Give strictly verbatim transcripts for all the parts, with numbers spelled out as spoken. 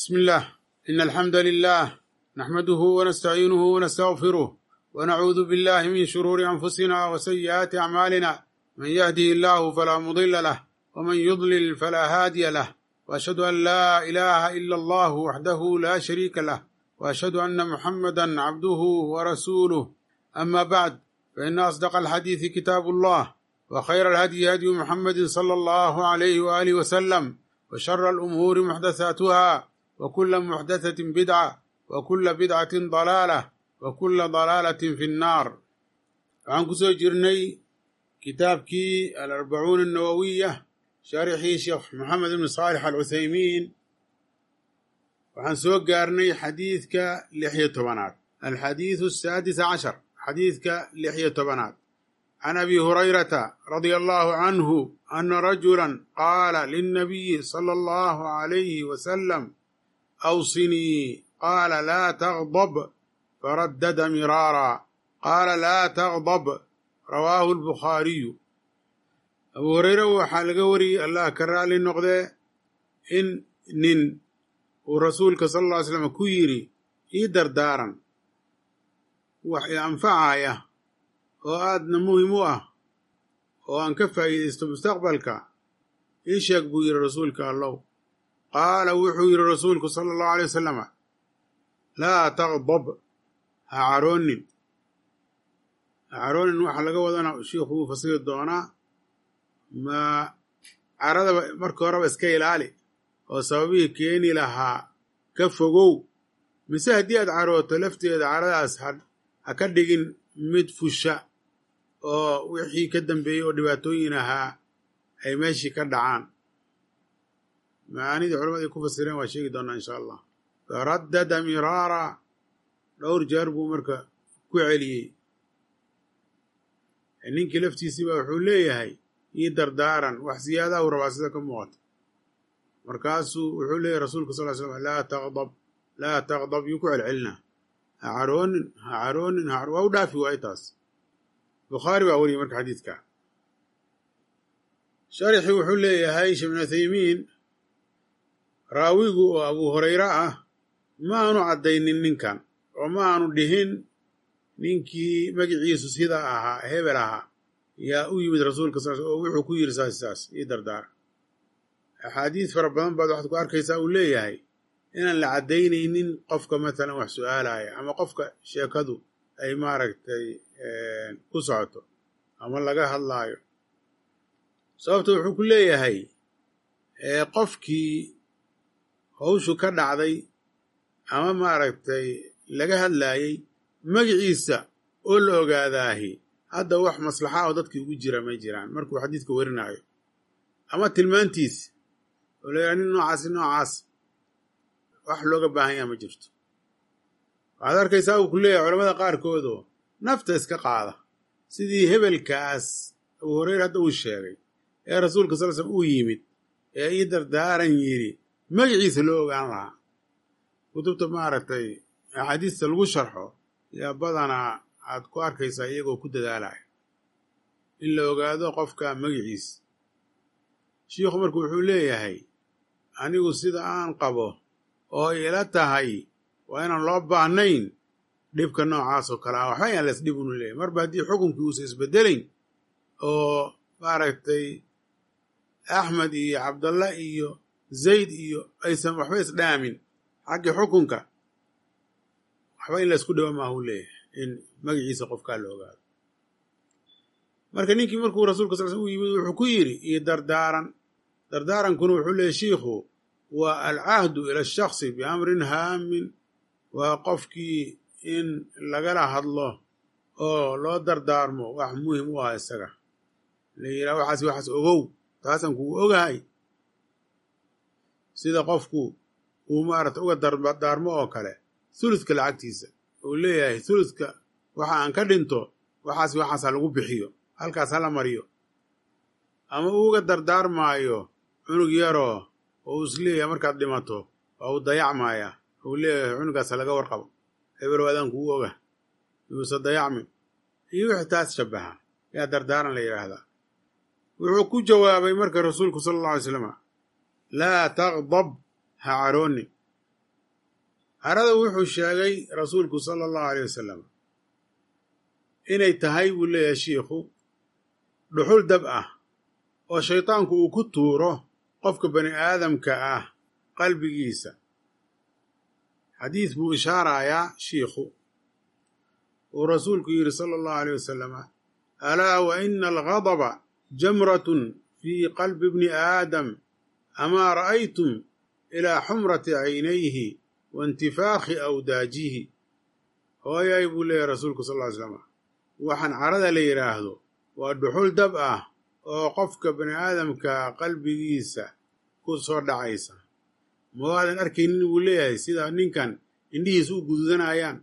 بسم الله إن الحمد لله نحمده ونستعينه ونستغفره ونعوذ بالله من شرور أنفسنا وسيئات أعمالنا من يهده الله فلا مضل له ومن يضلل فلا هادي له وأشهد أن لا إله إلا الله وحده لا شريك له وأشهد أن محمدا عبده ورسوله أما بعد فإن أصدق الحديث كتاب الله وخير الهدي هدي محمد صلى الله عليه وآله وسلم وشر الأمور محدثاتها وكل محدثة بدعة وكل بدعة ضلالة وكل ضلالة في النار. waxaan ku soo jirnay kitaabkii الأربعون النووية شارحii sheekh محمد بن صالح العثيمين. waxaan soo gaarnay xadiidka lix iyo tobanaad الحديث السادس عشر xadiidka lix iyo tobanaad عن أبي هريرة رضي الله عنه أن رجلا قال للنبي صلى الله عليه وسلم أوصني قال لا تغضب فردد مرارا قال لا تغضب رواه البخاري. أبو هريرة waxaa laga wariyey allah ka raali noqdee in nin uu rasuulka sal alla ly slam ku yidhi ii dardaaran wax i anfacaya oo aadna muhim u ah oo aan ka faa'iidaysto mustaqbalka ii sheeg buu yidhi rasuulka allow. qaala wuxuu yidhi rasuulku sala allahu alay wasalam laa taqdab ha caroonin ha caroonin waxa laga wadana shiikhu wuu fasiri doonaa ma caradaba marka horeba iska ilaali oo sababihii keeni lahaa ka fogow, mise haddii aad carooto lafteeda caradaas ha ka dhigin mid fusha oo wixii ka dambeeyey oo dhibaatooyin ahaa ay meeshii ka dhacaan. macaanidii culamada ay ku fasireen waa sheegi doonaa insha allah. faraddada miraara dhowr jeer buu marka ku celiyey. ninkii laftiisiiba wuxuu leeyahay ii dardaaran wax siyaadaha u rabaa sida ka muuqata. markaasuu wuxuu leeyahay rasuulka sal ly slam laa taqdab laa taqdab yuu ku celcelinaa ha caroonin ha caroonin ha waa u dhaafi waayo taas. bukhaari baa wariyey marka xadiidka. sharixii wuxuu leeyahay sheekh ibnu uthaymiin raawigu oo abu hurayra ah ma aanu caddaynin ninkan oo ma aanu dhihin ninkii magiciisu sidaa ahaa hebel ahaa yaa u yimid rasuulka sal oo wuxuu ku yidhi saas saas ii dardaara. axaadiis fara badan baad waxaad ku arkaysaa uu leeyahay inaan la caddaynaynin qofka matalan wax su-aalaya ama qofka sheekadu ay maaragtay ku socoto ama laga hadlaayo. sababta wuxuu ku leeyahay qofkii hawshu ka dhacday ama maaragtay laga hadlaayey magiciisa oo la ogaadaahi hadda wax maslaxa oo dadkii ugu jira may jiraan markuu xadiidka warinaayo, ama tilmaantiis oo leeyahay nin noocaasi noocaas wax looga baahan yaha ma jirto. waxaad arkaysaa uu ku leeyahay culamada qaarkoodoo nafta iska qaada sidii hebelkaas abu hureyre hadda uu sheegay ee rasuulka sal l slam uu yimid ee ii dardaaran yidhi magaciisa loo ogaan lahaa. kutubta maaragtay axaadiista lagu sharxo yaa badanaa aad ku arkaysaa iyagoo ku dadaalaya in la ogaado qofka magaciisa. shiikhu marka wuxuu leeyahay anigu sida aan qabo oo ila tahay waa inaan loo baahnayn dhibka noocaas oo kale ah waxba yaan las dhib unu leeyahy marba haddii xukunkii uusa isbedelayn oo maaragtay axmed iyo cabdallah iyo zayd iyo aysan waxba isdhaamin xaggii xukunka waxba in laysku dhibo maaha u leeyahay in magaciisa qofkaa la ogaado. marka ninkii markuu rasuulka sal sl u yimid wuxuu ku yidhi iyo dardaaran dardaarankuna wuxuu leeyahy shiikhu waa alcahdu ila ashaksi biamrin haamin. waa qofkii in lagala hadlo oo loo dardaarmo wax muhim u ah isaga la yidhaha waxaas waxaas ogow taasaan kugu ogahay, sida qofku uu maarata uga dardaarmo oo kale thuluthka lacagtiisa uu leeyahay thuluthka waxa aan ka dhinto waxaas waxaasa lagu bixiyo halkaas hala mariyo. ama uuga dardaarmaayo cunug yaroo oo uu isleeyahay markaad dhimato waa uu dayacmaya uu leeyahay cunugaas laga warqabo hebel waadaan kugu oga yuusa dayacmin iyo wixii taas shabaha yaa dardaaran la yidhaahdaa. wuxuu ku jawaabay marka rasuulku sala alla alay slam laa taqdab ha caroonin carada wuxuu sheegay rasuulku sala allahu alayh wasalam inay tahay buu leeyahay shiikhu dhuxul dab ah oo shaydaanku uu ku tuuro qofka bani aadamka ah qalbigiisa. xadiis buu ishaarayaa shiikhu uu rasuulku yidhi sala allahu alayh wasalam alaa wa ina algadaba jamratun fii qalbi bni aadam amaa ra'aytum ilaa xumrati caynayhi wa intifaakhi awdaajihi. hooyay buu leeyahay rasuulku sal ly slam waxaan carada la yidhaahdo waa dhuxul dab ah oo qofka bani aadamka qalbigiisa ku soo dhacaysa. ma waadan arkaynin buu leeyahay sida ninkan indhihiisu u gududanayaan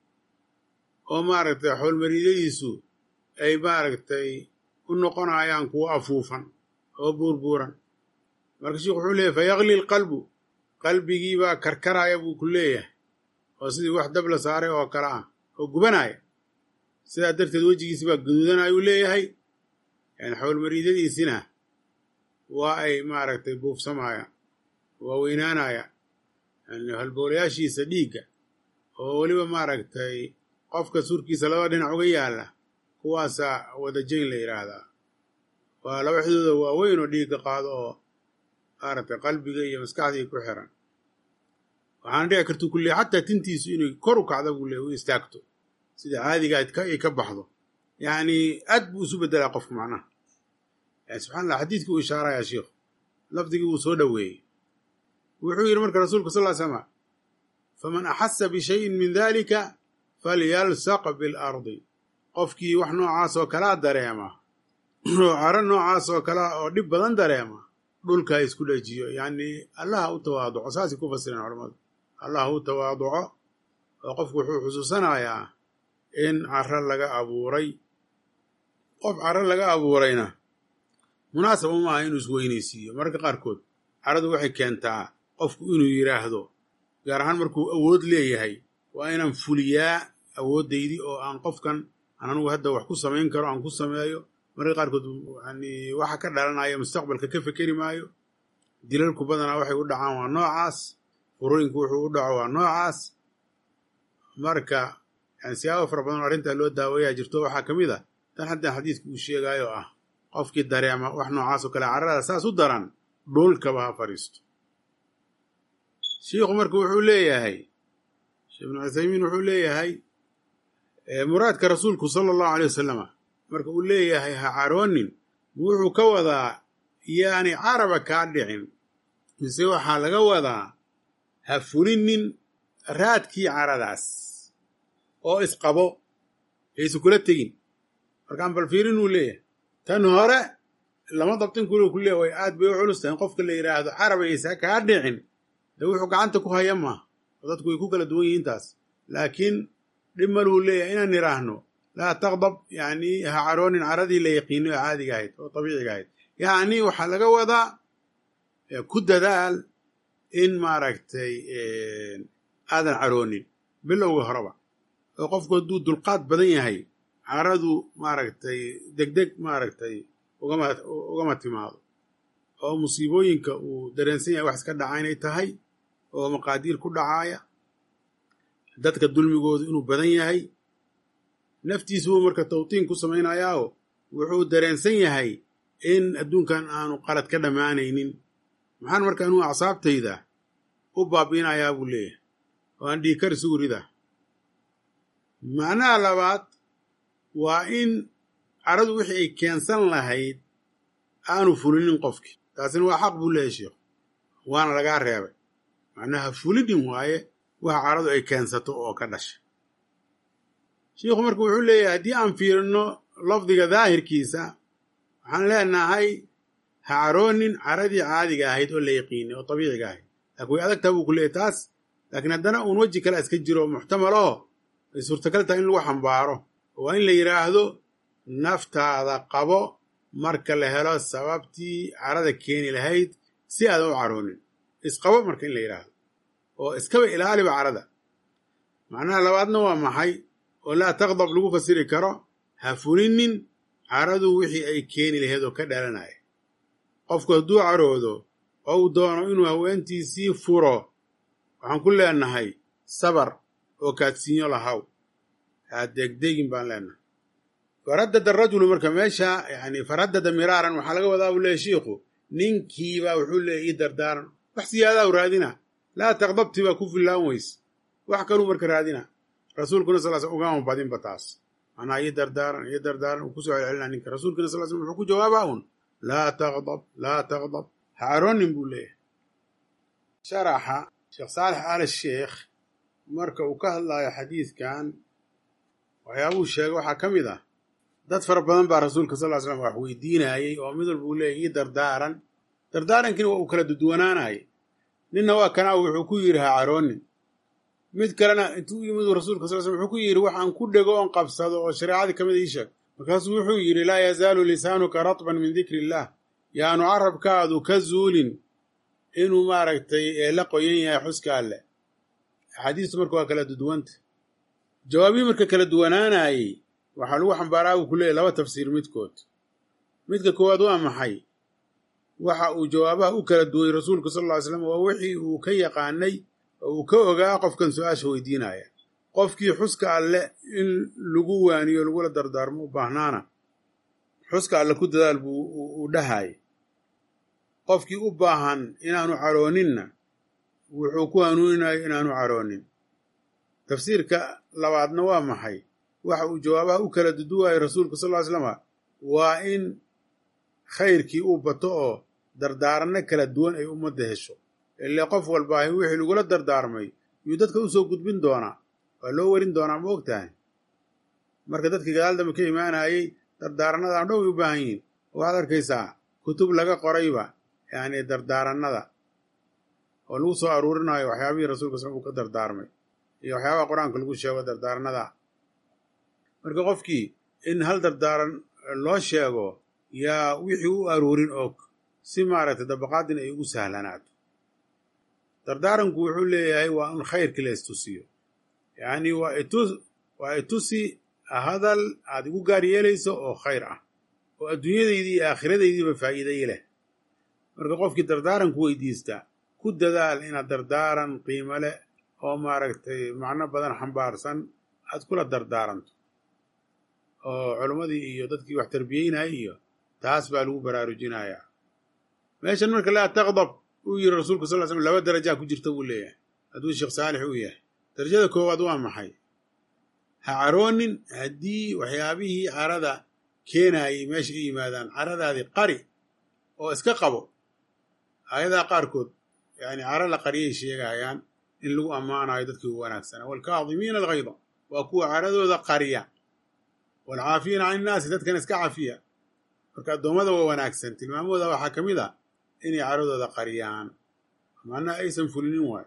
oo maaragtay xoolmariidadiisu ay maaragtay u noqonayaan kuwo afuufan oo buurbuuran. marka sheikhu wuxuu leeyahay fayaqli lqalbu qalbigii baa karkaraya buu ku leeyahay oo sidii wax dab la saaray oo kale ah oo gubanaya. sidaa darteed wejigiisi baa guduudanaya uu leeyahay yani xoolmariidadiisina waa ay maaragtay buufsamayaan waa weynaanaya yani halboolayaashiisa dhiigga oo weliba maaragtay qofka surkiisa laba dhinac uga yaalla kuwaasaa wadajayn la yidhaahdaa. waa laba xidooda waaweyn oo dhiigga qaado oo maaragtay qalbiga iyo maskaxdii ku xiran. waxaana dhici karta kulli xataa tintiisu inay kor u kacda buu leeyahy u istaagto sida caadiga ay ka baxdo yani aad buu isu bedelaa qofku macnaha. yani subxana allah xadiidkii uu ishaarayaa sheikhu lafdigii wuu soo dhoweeyey. wuxuu yidhi marka rasuulku sal ly slama faman axasa bishayin min dalika falyalsaq bilardi. qofkii wax noocaas oo kalaa dareema oo caro noocaas oo kalea oo dhib badan dareema dhulka isku dhajiyo. yani allaha u tawaaduco saasay ku fasireen culamadu. allah u tawaaduco oo qofku wuxuu xusuusanayaa in caro laga abuuray. qof caro laga abuurayna munaasaba maaha inuu isweynaysiiyo. mararka qaarkood caradu waxay keentaa qofku inuu yidhaahdo gaar ahaan markuu awood leeyahay waa inaan fuliyaa awooddaydii oo aan qofkan aan anugu hadda wax ku samayn karo aan ku sameeyo. mararka qaarkood yani waxa ka dhalanaya mustaqbalka ka fekeri maayo. dilalku badanaa waxay u dhacaan waa noocaas. furooyinku wuxuu u dhaco waa noocaas. marka yani siyaabo fara badan oo arrintaa loo daaweeyaa jirto waxaa ka mid a tan haddaan xadiidku uu sheegaayo ah qofkii dareema wax noocaas oo kale carrada saas u daran dhulkaba ha fadhiisto. shiikhu marka wuxuu leeyahay sheekh ibnu cuthaymiin wuxuu leeyahay muraadka rasuulku sala allahu alay wasalama marka uu leeyahay ha caroonin wuxuu ka wadaa yaani caraba kaa dhicin mise waxaa laga wadaa ha fulinin raadkii caradaas oo isqabo aysu kula tegin. markaan bal fiirin uu leeyahay tan hore lama dabtin kule ku leeya way aad bay u culus tahay in qofka la yidhaahdo carabaysa kaa dhicin de wuxuu gacanta ku haya maaha oo dadku way ku kala duwan yihiin taas. laakiin dhib maluu leeyahay inaan nidhaahno laa taqdab yani ha caroonin caradii la yaqiino ee caadiga ahayd oo dabiiciga ahayd. yani waxaa laga wadaa ku dadaal in maaragtay aadan caroonin bilowga horeba oo qofku hadduu dulqaad badan yahay caradu maaragtay degdeg maaragtay ugama ugama timaado oo musiibooyinka uu dareensan yahay wax iska dhaca inay tahay oo maqaadiir ku dhacaaya dadka dulmigoodu inuu badan yahay. naftiisuu marka tawtiin ku samaynayaao wuxuu dareensan yahay in adduunkan aanu qalad ka dhammaanaynin. maxaan marka anuu acsaabtayda u baabiinayaa buu leeyahay oo aan dhiigkar isugu ridaa. macnaha labaad waa in caradu wixii ay keensan lahayd aanu fulinin qofkii. taasina waa xaq buu leeyahay sheekhu waana lagaa reebay. macnaha fulinin waaye waxa caradu ay keensato oo ka dhasha. shiikhu marka wuxuu leeyahay haddii aan fiirino lafdiga daahirkiisa waxaan leenahay ha caroonin caradii caadiga ahayd oo la yaqiinay oo dabiiciga ahayd. laakiin way adagtaa buu ku leeyahy taas. laakiin haddana uun weji kale iska jiro muxtamal oo ay suurtagal tahay in lagu xambaaro waa in la yidhaahdo naftaada qabo marka la helo sababtii carada keeni lahayd si aadan u caroonin. isqabo marka in la yidhaahdo oo iskaba ilaaliba carada. macnaha labaadna waa maxay oo laa taqdab lagu fasiri karo ha fulinin caradu wixii ay keeni lahayd oo ka dhalanaya. qofku hadduu caroodo oo uu doono inuu haweentiisii furo waxaan ku leenahay sabar oo kaadsiinyo lahaw ha degdegin baan leenahay faraddada arajulu marka meesha yani faraddada miraaran waxaa laga wadaa buu leeyahy shiikhu ninkiibaa wuxuu leeyahy ii dardaaran wax siyaadaa u raadina laa taqdabti baa ku fillaan weys wax kaluu marka raadina rasuulkuna sal sl ugama badinba taas manaa ii dardaaran ii dardaaran uu kusoo celcelina ninka rasuulkuna sal slam wuxuu ku jawaabaa un laa taqdab laa taqdab ha caroonin buu leeyahay sharaxa sheekh saalex aal sheekh marka uu ka hadlaayo xadiidkan waxyaabuu sheegay waxaa ka mid ah dad fara badan baa rasuulka sal slam wax weydiinayey oo mid walba uu leeyahy ii dardaaran dardaarankiina waa uu kala dudwanaanayay ninna waa kanaa wuxuu ku yidhi ha caroonin mid kalena intuu yimid rasuulka sal slam wuxuu ku yidhi waxaan ku dhego oon qabsado oo shareecadii ka mid ii sheeg markaasuu wuxuu yidhi laa yazaalu lisaanuka ratban min dikri illaah yaanu carabkaadu ka zuulin inuu maaragtay la qoyan yahay xuska alleh axaadiistu marka waa kala duduwanta jawaabii marka kala duwanaanayey waxaa lagu xambaaraa uu ku leeyahy laba tafsiir midkood midka koowaad waa maxay waxa uu jawaabaha u kala duway rasuulku sal lla ly slam waa wixii uu ka yaqaanay oo uu ka ogaa qofkan su-aasha weydiinaya qofkii xuska alle in lagu waaniyo lagula dardaarmo u baahnaana xuska alle ku dadaal buu uu dhahaayay qofkii u baahan inaanu carooninna wuxuu ku hanuuninayo inaanu caroonin tafsiirka labaadna waa maxay waxa uu jawaabaha u kala duduwaayay rasuulku sal ly slama waa in khayrkii uu bato oo dardaaranno kala duwan ay ummadda hesho ile qof walbaahi wixii lagula dardaarmay yuu dadka u soo gudbin doonaa waa loo warin doonaa ma og tahay marka dadkii gadaal dambe ka imaanayey dardaarannadaan dhow ay u baahan yihiin waxaad arkaysaa kutub laga qorayba yacni dardaarannada oo lagu soo aruurinayo waxyaabihii rasuulka sal uu ka dardaarmay iyo waxyaabaha qur-aanka lagu sheego dardaarannada marka qofkii in hal dardaaran loo sheego yaa wixii u aruurin og si maaragtay dabaqaadin ay ugu sahlanaato dardaaranku wuxuu leeyahay waa in khayrkii la istusiyo yacni waa itus waa itusi hadal aad igu gaar yeelayso oo khayr ah oo adduunyadaydii iyo aakhiradaydii faa'iiday leh marka qofkii dardaaranku weydiista ku dadaal inaad dardaaran qiimo leh oo maaragtay macno badan xambaarsan aad kula dardaaranto oo culimmadii iyo dadkii wax tarbiyeynayay iyo taas baa lagu baraarujinayaa meeshan marka laa taqdab uu yidhi rasuulku sal ly slam laba darajaa ku jirta buu leeyahay hadduu sheekh saalix uu yahay darajada koowaad waa maxay ha caroonin haddii waxyaabihii carada keenaayay meesha ka yimaadaan caradaadii qari oo iska qabo aayadaha qaarkood yani caro la qariyay sheegayaan in lagu ammaanayo dadkii u wanaagsanaa waalkaadimiina alghayda waa kuwa caradooda qariya waalcaafiyiina can innaasi dadkan iska cafiya marka addoommada waa wanaagsan tilmaamahooda waxaa ka mid a inay caradooda qariyaan macnaha aysan fulinin waayo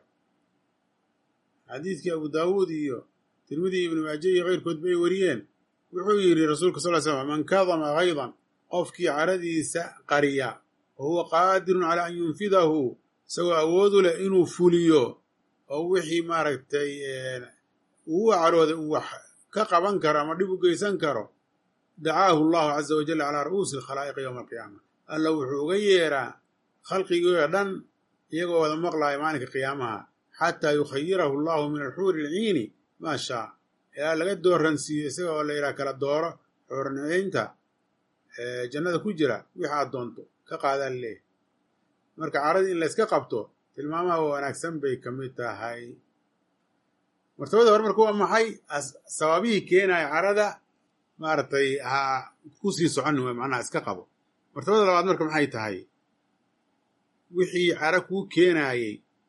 xadiidkii abu daawuud iyo tirmidi ibnu maaje iyo keyrkood bay wariyeen wuxuu yidhi rasuulka sal ly slam man kadama haydan qofkii caradiisa qariya wa huwa qaadirun calaa an yunfidahu isagoo awoodu leh inuu fuliyo oo wixii maaragtay uu carooday uu wax ka qaban karo ama dhib u geysan karo dacaahu allahu caza wajal calaa ru'uusi alkhalaa'iqi yowma alqiyaama alla wuxuu uga yeeraa khalqigii oo dhan iyagoo wada maqlaaya maalinka qiyaamaha xataa yukhayirahu allahu min alxuuri alciini maa shaa ilaa laga dooransiiyo isaga oo la yidhaha kala dooro xuurnicinta jannada ku jira wixi aad doonto ka qaadaan leeh marka caradii in layska qabto tilmaamaha wanaagsan bay ka mid tahay martabada hore marka waa maxay sabaabihii keenaya carada maaragtay ha ku sii socon way macnaha iska qabo martabada labaad marka maxay tahay wixii cara kuu keenaayey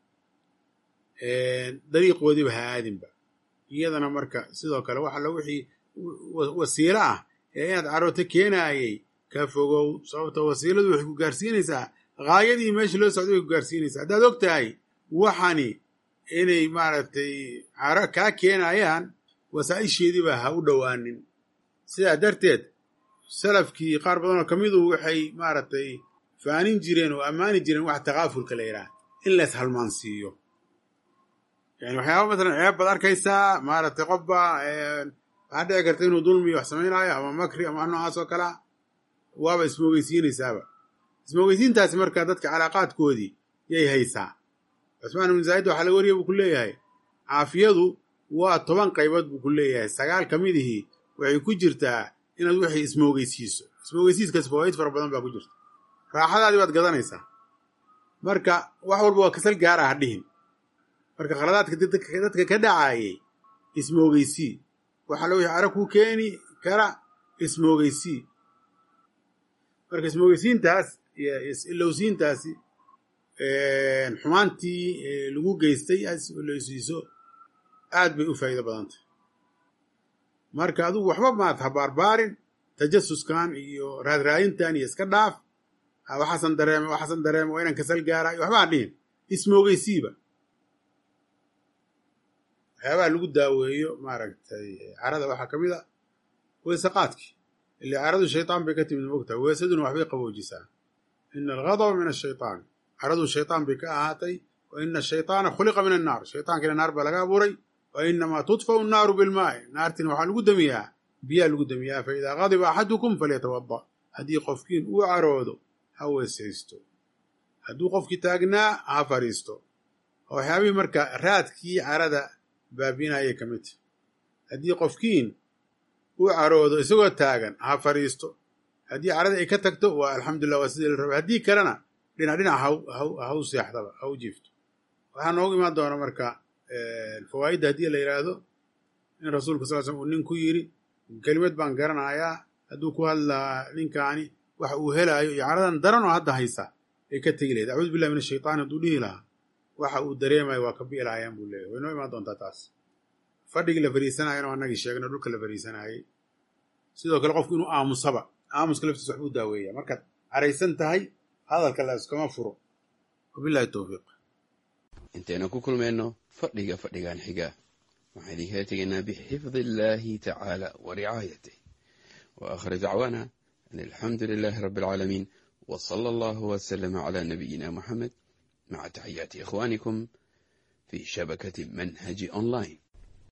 dariiqoodiiba ha aadinba iyadana marka sidoo kale wax alla wixii wasiilo ah ee inaad caroota keenaayey ka fogow sababta wasiiladu waxay ku gaarsiinaysaa haayadii meesha loo socday way ku gaarsiinaysaa haddaad og tahay waxani inay maaragtay caro kaa keenayaan wasaa'isheediiba ha u dhowaanin sidaa darteed salafkii qaar badanoo ka midu waxay maaragtay faanin jireen oo ammaani jireen wax takaafulka la yidhaah in lays halmaansiiyo yani waxyaaba masalan ceeb baad arkaysaa maaragtay qofba waxaa dhici karta inuu dulmi wax samaynaayo ama makri ama noocaas oo kalea waaba ismoogeysiinaysaaba ismoogeysiintaasi marka dadka calaaqaadkoodii yay haysaa cusmaan ibnu zaa'id waxaa laga wariya buu ku leeyahay caafiyadu waa toban qaybood buu ku leeyahay sagaal ka midihii waxay ku jirtaa inaad wixii ismoogeysiiso ismoogeysiiskaas fawaaid fara badan baa ku jirta raaxadaadii baad gadanaysaa marka wax walba waa kasal gaara ha dhihin marka khaladaadka dadka ka dhacaayay ismoogeysii waxaa la wixii ara kuu keeni kara ismoogeysii marka ismoogeysiintaas iyo is-ilowsiintaasi xumaantii lagu geystay aad is-ilowsiiso aad bay u faa'iido badantay marka adugu waxba maad habaarbaarin tajasuskan iyo raadraayintan iyo iska dhaaf waxaasan dareema waxaasan dareema waa inaan kasal gaarayo waxba ha dhihin ismoogeysiiba waxyaabaha lagu daaweeyo maaragtay carada waxaa ka mid a weesaqaadkii ilaa caradu shaytaan bay ka timid mogtahay weesaduna waxbay qaboojisaa ina alghadaba min ashaytaan caradu shaytaan bay ka ahaatay wa ina ashaytaana khuliqa min annaar shaytaankina naar baa laga abuuray wa inamaa tudfau annaaru bilmaa'i naartina waxaa lagu damiyaa biyaa lagu damiyaa fa idaa gadiba axadukum falyatawada haddii qofkiin uu caroodo ha weesaysto hadduu qofkii taagnaa ha fadhiisto waxyaabihii marka raadkii carada baabinayay ka mid haddii qofkiin uu caroodo isagoo taagan ha fadhiisto haddii carada ay ka tagto waa alxamdulillah waa sidii la raba haddii kalena dhinac dhinac ha u seexdaba ha u jiifto waxaa noogu imaan doona marka fawaa'idda haddii la yidhaahdo in rasuulka sal slam uu nin ku yidhi kelimad baan garanayaa hadduu ku hadlaa ninkaani waxa uu helaayo iyo caradan daran oo hadda haysa ay ka tegi lahayd acuudu billahi min ashaytaan hadduu dhihi lahaa waxa uu dareemayo waa ka bi'laayaan buu leeyahy way noo imaan doontaa taas fadhigii la fariisanayana annagii sheegno dhulka la fariisanayay sidoo kale qofku inuu aamusaba aamuska laftiisa waxbuu daaweeya markaad caraysan tahay hadalka la iskama furo wabillahi towfiiq intayna ku kulmayno fadhiga fadhigan xiga waxaan idinkaga tegaynaa bixifdi illaahi tacaala wa ricaayatih wa aakhir dacwaana an alxamdu lilaahi rabbi alcaalamiin wa sala allahu wasalama calaa nabiyina muxamed maca taxiyaati ikhwaanikum fi shabakati manhaji online.